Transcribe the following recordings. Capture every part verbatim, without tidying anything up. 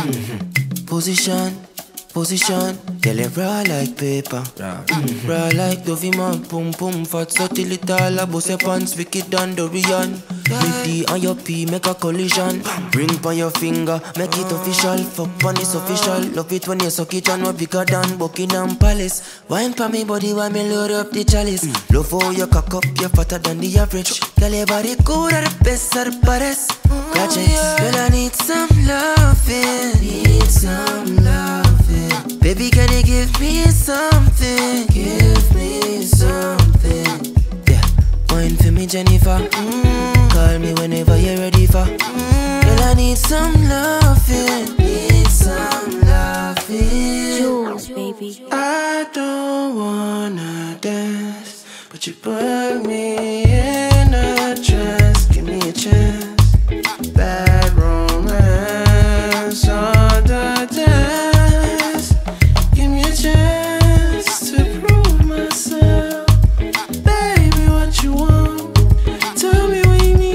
Mm-hmm. Position, position, girl it raw like paper. Mm-hmm. Raw like Dovey man, boom boom, fat so till it all a bust your pants, wicked and Dorian. With D on your P, make a collision. Ring on your finger, make it official. Fuck on it's official. Love it when you suck it and no bigger than Buckingham Palace. Wine pa me body while me load up the chalice. Mm. Love how you cock up, you're fatter than the average. Girl your body good, are the best, are the baddest. Projects, girl I need some loving, need some loving. Baby can you give me something, give me something. Yeah, wine for me Jennifer. Mm. Call me whenever you're ready for. Mm. Girl, I need some loving. Need some loving. Jules, baby. I don't wanna dance, but you put me in a trance. Give me a chance. Bad romance on the dance. Give me a chance to prove myself. Baby, what you want? Tell me.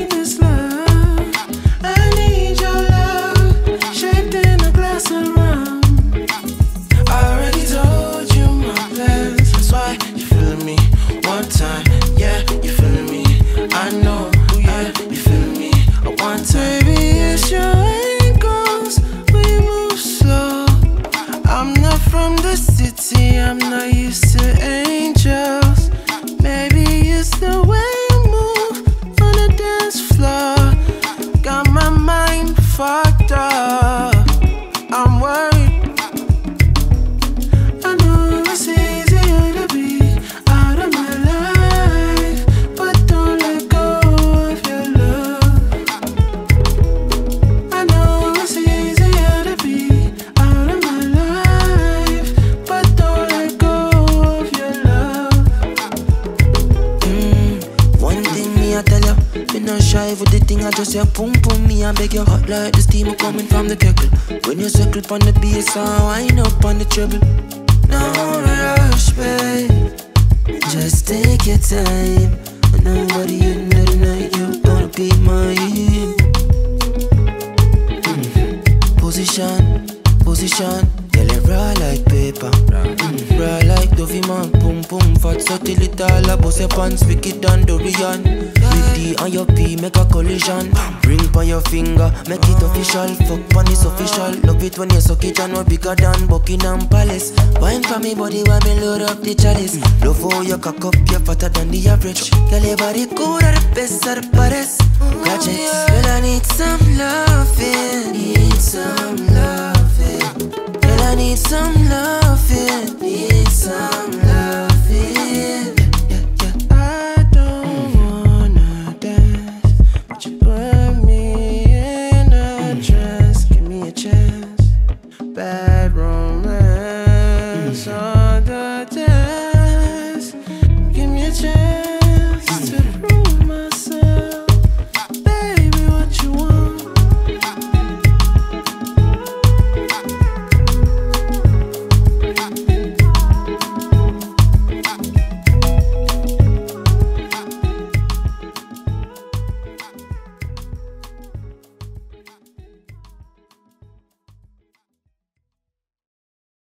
I'm not used to angels. Maybe it's the way you move on the dance floor. Got my mind fucked up. I'm worried. I know it's easier to be out of my life, but don't let go of your love. I know it's easier to be out of my life, but don't let go of your love. Mm, one thing me I tell you, be not shy with the thing I just say boom boom. Me I beg your hot like the steam coming from the kettle. When you circle on the bass I wind up on the treble. No rush, babe, just take your time. And nobody in the night, you're gonna be mine. Mm. Position, position, girl it raw like paper. Mm. Raw like Dovey man, boom boom, fat so till it all a bust your pants, wicked and Dorian. With D on your P, make a collision. Ring on your finger, make it official. Fuck on it's official. Love it when you suck it and no bigger than Buckingham Palace. Wine for me body while me load up the chalice. Love how you cock up, you're fatter than the average. Girl your body good, are the best, are the baddest. Projects, girl I need some loving.